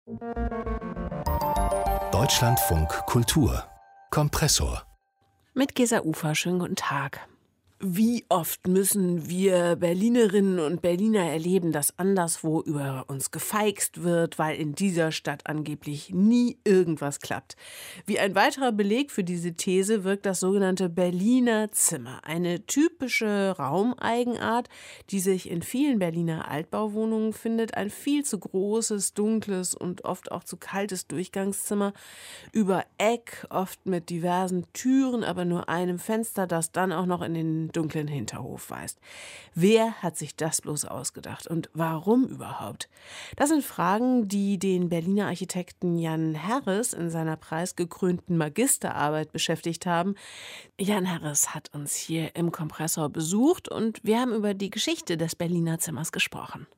Deutschlandfunk Kultur Kompressor. Mit Gesa Ufer, schönen guten Tag. Wie oft müssen wir Berlinerinnen und Berliner erleben, dass anderswo über uns gefeixt wird, weil in dieser Stadt angeblich nie irgendwas klappt. Wie ein weiterer Beleg für diese These wirkt das sogenannte Berliner Zimmer. Eine typische Raumeigenart, die sich in vielen Berliner Altbauwohnungen findet. Ein viel zu großes, dunkles und oft auch zu kaltes Durchgangszimmer. Über Eck, oft mit diversen Türen, aber nur einem Fenster, das dann auch noch in den dunklen Hinterhof weist. Wer hat sich das bloß ausgedacht und warum überhaupt? Das sind Fragen, die den Berliner Architekten Jan Herres in seiner preisgekrönten Magisterarbeit beschäftigt haben. Jan Herres hat uns hier im Kompressor besucht und wir haben über die Geschichte des Berliner Zimmers gesprochen.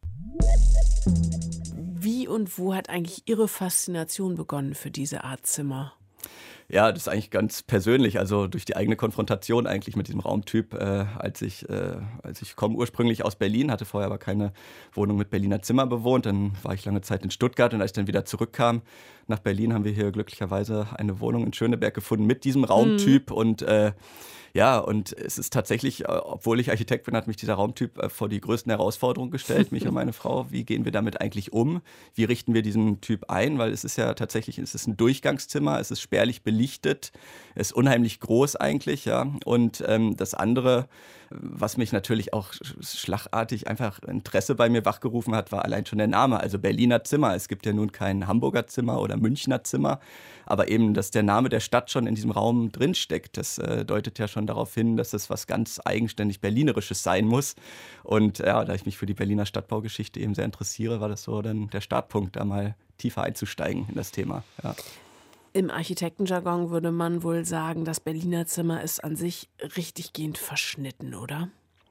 Wie und wo hat eigentlich Ihre Faszination begonnen für diese Art Zimmer? Ja, das ist eigentlich ganz persönlich, also durch die eigene Konfrontation eigentlich mit diesem Raumtyp, als ich komme ursprünglich aus Berlin, hatte vorher aber keine Wohnung mit Berliner Zimmer bewohnt, dann war ich lange Zeit in Stuttgart und als ich dann wieder zurückkam nach Berlin, haben wir hier glücklicherweise eine Wohnung in Schöneberg gefunden mit diesem Raumtyp und ja, und es ist tatsächlich, obwohl ich Architekt bin, hat mich dieser Raumtyp vor die größten Herausforderungen gestellt, mich und meine Frau. Wie gehen wir damit eigentlich um? Wie richten wir diesen Typ ein? Weil es ist ja tatsächlich, es ist ein Durchgangszimmer, es ist spärlich belichtet, es ist unheimlich groß eigentlich, ja. Und das andere, was mich natürlich auch schlagartig einfach Interesse bei mir wachgerufen hat, war allein schon der Name, also Berliner Zimmer. Es gibt ja nun kein Hamburger Zimmer oder Münchner Zimmer, aber eben, dass der Name der Stadt schon in diesem Raum drinsteckt, das deutet ja schon darauf hin, dass es was ganz eigenständig Berlinerisches sein muss. Und ja, da ich mich für die Berliner Stadtbaugeschichte eben sehr interessiere, war das so dann der Startpunkt, da mal tiefer einzusteigen in das Thema. Ja. Im Architektenjargon würde man wohl sagen, das Berliner Zimmer ist an sich richtiggehend verschnitten, oder?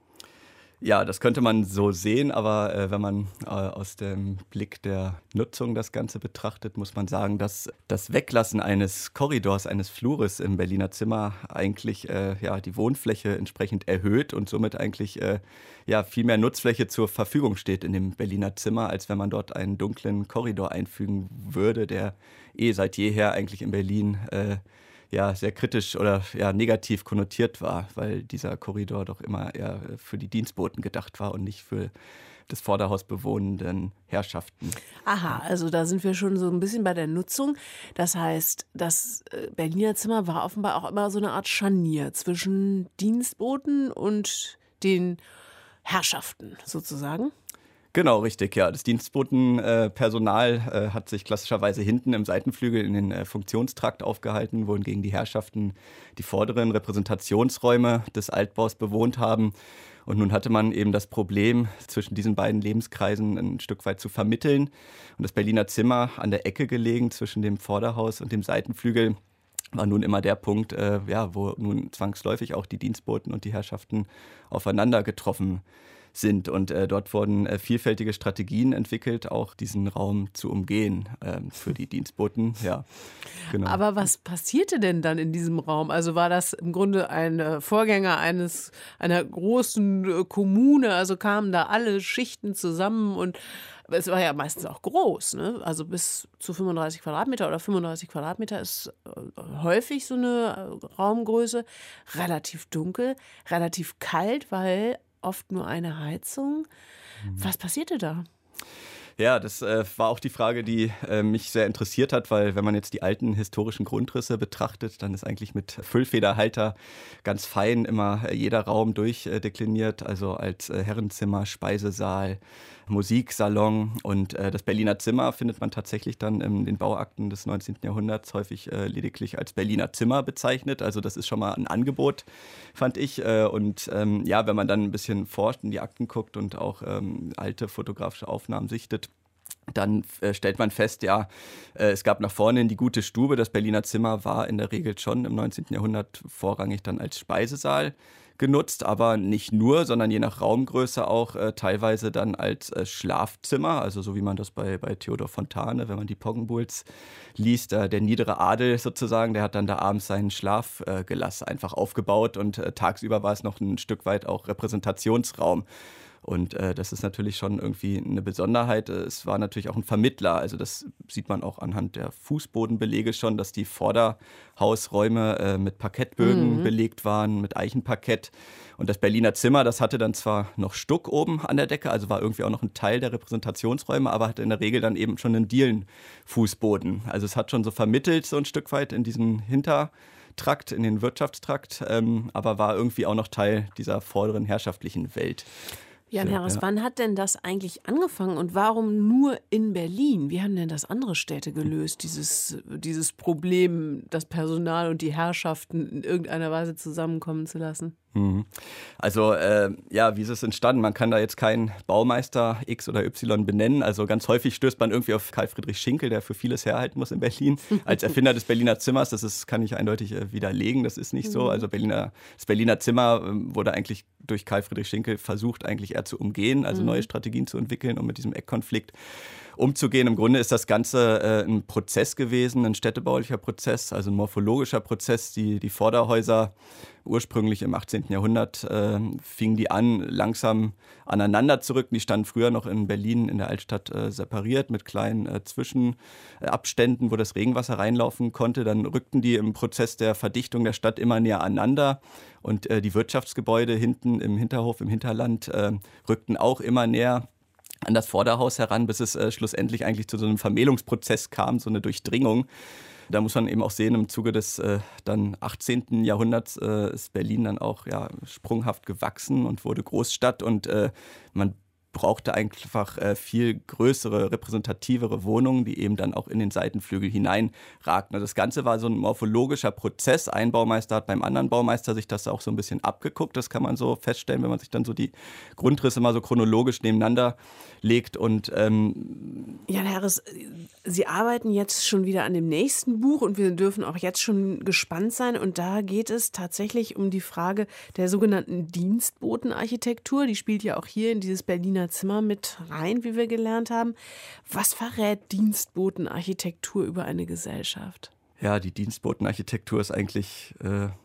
Ja, das könnte man so sehen, aber wenn man aus dem Blick der Nutzung das Ganze betrachtet, muss man sagen, dass das Weglassen eines Korridors, eines Flures im Berliner Zimmer eigentlich die Wohnfläche entsprechend erhöht und somit eigentlich viel mehr Nutzfläche zur Verfügung steht in dem Berliner Zimmer, als wenn man dort einen dunklen Korridor einfügen würde, der seit jeher eigentlich in Berlin sehr kritisch oder negativ konnotiert war, weil dieser Korridor doch immer eher für die Dienstboten gedacht war und nicht für das Vorderhaus bewohnenden Herrschaften. Aha, also da sind wir schon so ein bisschen bei der Nutzung. Das heißt, das Berliner Zimmer war offenbar auch immer so eine Art Scharnier zwischen Dienstboten und den Herrschaften sozusagen. Genau, richtig, ja. Das Dienstbotenpersonal hat sich klassischerweise hinten im Seitenflügel in den Funktionstrakt aufgehalten, wohingegen die Herrschaften die vorderen Repräsentationsräume des Altbaus bewohnt haben. Und nun hatte man eben das Problem, zwischen diesen beiden Lebenskreisen ein Stück weit zu vermitteln. Und das Berliner Zimmer, an der Ecke gelegen zwischen dem Vorderhaus und dem Seitenflügel, war nun immer der Punkt, wo nun zwangsläufig auch die Dienstboten und die Herrschaften aufeinander getroffen sind. Und dort wurden vielfältige Strategien entwickelt, auch diesen Raum zu umgehen für die Dienstboten. Ja, genau. Aber was passierte denn dann in diesem Raum? Also war das im Grunde ein Vorgänger einer großen Kommune? Also kamen da alle Schichten zusammen und es war ja meistens auch groß, ne? Also bis zu 35 Quadratmeter oder 35 Quadratmeter ist häufig so eine Raumgröße. Relativ dunkel, relativ kalt, weil oft nur eine Heizung. Was passierte da? Ja, das war auch die Frage, die mich sehr interessiert hat, weil wenn man jetzt die alten historischen Grundrisse betrachtet, dann ist eigentlich mit Füllfederhalter ganz fein immer jeder Raum durchdekliniert, also als Herrenzimmer, Speisesaal, Musiksalon und das Berliner Zimmer findet man tatsächlich dann in den Bauakten des 19. Jahrhunderts häufig lediglich als Berliner Zimmer bezeichnet. Also das ist schon mal ein Angebot, fand ich. Und wenn man dann ein bisschen forscht, in die Akten guckt und auch alte fotografische Aufnahmen sichtet, dann stellt man fest, es gab nach vorne in die gute Stube. Das Berliner Zimmer war in der Regel schon im 19. Jahrhundert vorrangig dann als Speisesaal genutzt, aber nicht nur, sondern je nach Raumgröße auch teilweise dann als Schlafzimmer, also so wie man das bei Theodor Fontane, wenn man die Poggenbuls liest, der niedere Adel sozusagen, der hat dann da abends seinen Schlafgelass einfach aufgebaut und tagsüber war es noch ein Stück weit auch Repräsentationsraum. Und das ist natürlich schon irgendwie eine Besonderheit. Es war natürlich auch ein Vermittler. Also das sieht man auch anhand der Fußbodenbelege schon, dass die Vorderhausräume mit Parkettbögen belegt waren, mit Eichenparkett. Und das Berliner Zimmer, das hatte dann zwar noch Stuck oben an der Decke, also war irgendwie auch noch ein Teil der Repräsentationsräume, aber hatte in der Regel dann eben schon einen Dielenfußboden. Also es hat schon so vermittelt so ein Stück weit in diesen Hintertrakt, in den Wirtschaftstrakt, aber war irgendwie auch noch Teil dieser vorderen herrschaftlichen Welt. Jan Harris, wann hat denn das eigentlich angefangen und warum nur in Berlin? Wie haben denn das andere Städte gelöst, dieses Problem, das Personal und die Herrschaften in irgendeiner Weise zusammenkommen zu lassen? Also wie ist es entstanden? Man kann da jetzt keinen Baumeister X oder Y benennen. Also ganz häufig stößt man irgendwie auf Karl Friedrich Schinkel, der für vieles herhalten muss in Berlin. Als Erfinder des Berliner Zimmers, kann ich eindeutig widerlegen, das ist nicht so. Also das Berliner Zimmer wurde eigentlich durch Karl Friedrich Schinkel versucht, eigentlich eher zu umgehen, also neue Strategien zu entwickeln, um mit diesem Eckkonflikt umzugehen. Im Grunde ist das Ganze ein Prozess gewesen, ein städtebaulicher Prozess, also ein morphologischer Prozess. Die Vorderhäuser ursprünglich im 18. Jahrhundert fingen die an, langsam aneinander zu rücken. Die standen früher noch in Berlin in der Altstadt separiert mit kleinen Zwischenabständen, wo das Regenwasser reinlaufen konnte. Dann rückten die im Prozess der Verdichtung der Stadt immer näher aneinander und die Wirtschaftsgebäude hinten im Hinterhof, im Hinterland rückten auch immer näher an das Vorderhaus heran, bis es schlussendlich eigentlich zu so einem Vermählungsprozess kam, so eine Durchdringung. Da muss man eben auch sehen, im Zuge des dann 18. Jahrhunderts ist Berlin dann auch sprunghaft gewachsen und wurde Großstadt und man brauchte einfach viel größere, repräsentativere Wohnungen, die eben dann auch in den Seitenflügel hineinragten. Das Ganze war so ein morphologischer Prozess. Ein Baumeister hat beim anderen Baumeister sich das auch so ein bisschen abgeguckt. Das kann man so feststellen, wenn man sich dann so die Grundrisse mal so chronologisch nebeneinander legt. Und Jan Harris, Sie arbeiten jetzt schon wieder an dem nächsten Buch und wir dürfen auch jetzt schon gespannt sein. Und da geht es tatsächlich um die Frage der sogenannten Dienstbotenarchitektur. Die spielt ja auch hier in dieses Berliner Zimmer mit rein, wie wir gelernt haben. Was verrät Dienstbotenarchitektur über eine Gesellschaft? Ja, die Dienstbotenarchitektur ist eigentlich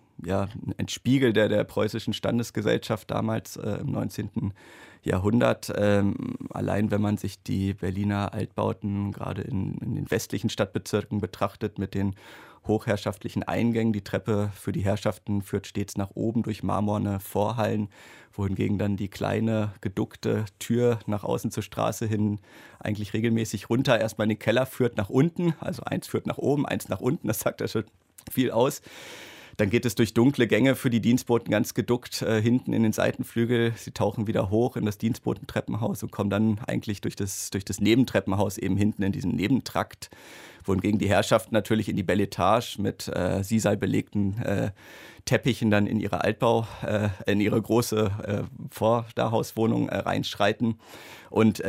ein Spiegel der preußischen Standesgesellschaft damals im 19. Jahrhundert. Allein wenn man sich die Berliner Altbauten gerade in den westlichen Stadtbezirken betrachtet mit den hochherrschaftlichen Eingängen. Die Treppe für die Herrschaften führt stets nach oben durch marmorne Vorhallen, wohingegen dann die kleine, geduckte Tür nach außen zur Straße hin eigentlich regelmäßig runter erstmal in den Keller führt nach unten. Also eins führt nach oben, eins nach unten, das sagt ja schon viel aus. Dann geht es durch dunkle Gänge für die Dienstboten ganz geduckt hinten in den Seitenflügel. Sie tauchen wieder hoch in das Dienstbotentreppenhaus und kommen dann eigentlich durch das Nebentreppenhaus eben hinten in diesen Nebentrakt, wohingegen die Herrschaften natürlich in die Belle Etage mit Sisal belegten Teppichen dann in ihre in ihre große Vorderhauswohnung reinschreiten. Und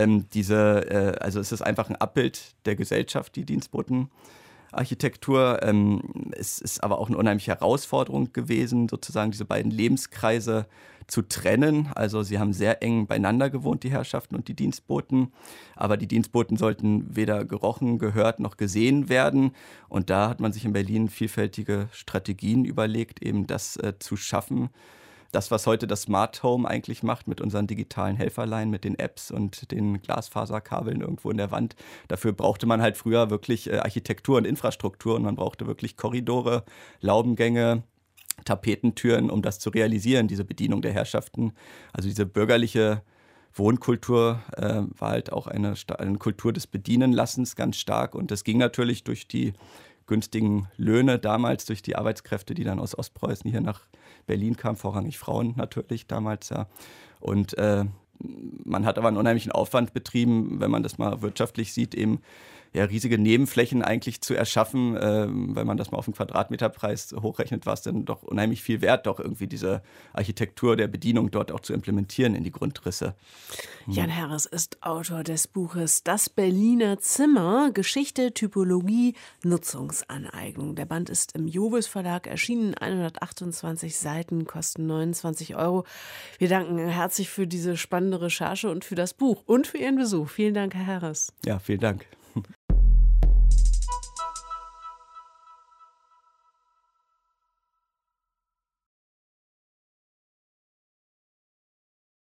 also es ist einfach ein Abbild der Gesellschaft, die Dienstbotenarchitektur. Es ist aber auch eine unheimliche Herausforderung gewesen, sozusagen diese beiden Lebenskreise zu trennen. Also sie haben sehr eng beieinander gewohnt, die Herrschaften und die Dienstboten. Aber die Dienstboten sollten weder gerochen, gehört noch gesehen werden. Und da hat man sich in Berlin vielfältige Strategien überlegt, eben das zu schaffen. Das, was heute das Smart Home eigentlich macht mit unseren digitalen Helferlein, mit den Apps und den Glasfaserkabeln irgendwo in der Wand. Dafür brauchte man halt früher wirklich Architektur und Infrastruktur und man brauchte wirklich Korridore, Laubengänge, Tapetentüren, um das zu realisieren, diese Bedienung der Herrschaften. Also diese bürgerliche Wohnkultur war halt auch eine Kultur des Bedienenlassens ganz stark und das ging natürlich durch die günstigen Löhne damals, durch die Arbeitskräfte, die dann aus Ostpreußen hier nach Berlin kamen, vorrangig Frauen natürlich damals, ja. Und man hat aber einen unheimlichen Aufwand betrieben, wenn man das mal wirtschaftlich sieht, eben riesige Nebenflächen eigentlich zu erschaffen. Wenn man das mal auf den Quadratmeterpreis hochrechnet, war es dann doch unheimlich viel wert, doch irgendwie diese Architektur der Bedienung dort auch zu implementieren in die Grundrisse. Jan Harris ist Autor des Buches Das Berliner Zimmer, Geschichte, Typologie, Nutzungsaneignung. Der Band ist im Jobis Verlag erschienen, 128 Seiten, kosten 29 €. Wir danken herzlich für diese spannende Recherche und für das Buch und für Ihren Besuch. Vielen Dank, Herr Harris. Ja, vielen Dank.